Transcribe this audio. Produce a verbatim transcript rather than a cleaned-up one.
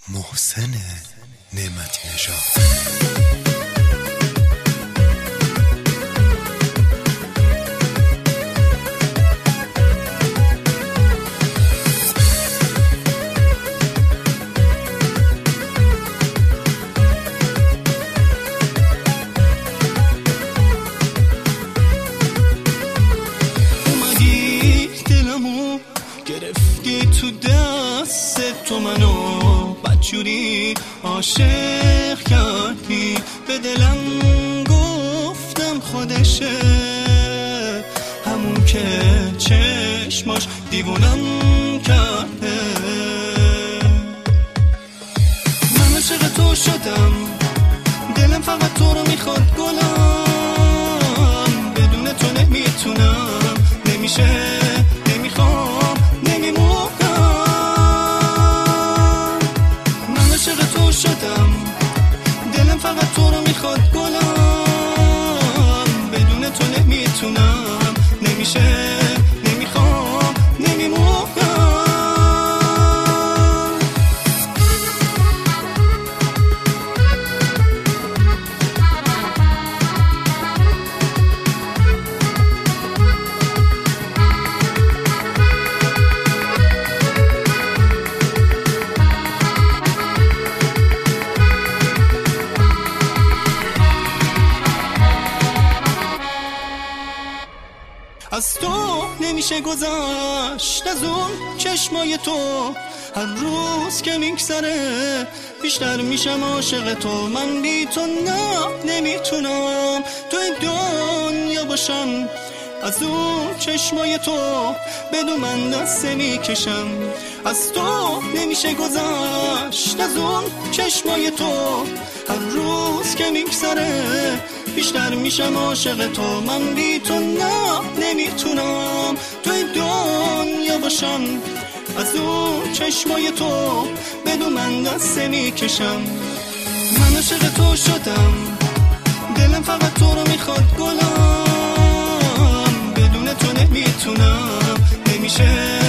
محسن نعمتی نژاد. گرفتی تو دست تو منو بدجوری عاشق کردی، به دلم گفتم خودشه، همون که چشماش دیوونم کرده. من عاشق تو شدم، دلم فقط تو رو میخواد گلم، بدون تو نمیتونم، نمیشه، نمیخوام، نمیمونم. من عاشق تو شدم، دلم فقط تو رو میخواد گلم، بدون تو نمیتونم، نمیشه، نمیخوام، نمیمونم. از تو نمیشه گذشت، از اون چشمای تو هر روز که میگذره بیشتر میشم عاشق تو. من بی تو نه نمیتونم توی دنیا باشم، از اون چشمای تو بدون من دست میکشم. از تو نمیشه گذشت، از اون چشمای تو هر روز که میگذره بیشتر میشم عاشق تو. من بی تو نه نمیتونم توی دنیا باشم، از اون چشمای تو بدون من دست میکشم. من عاشق تو شدم، دلم فقط تو رو میخواد گلم، بدون تو نمیتونم، نمیشه،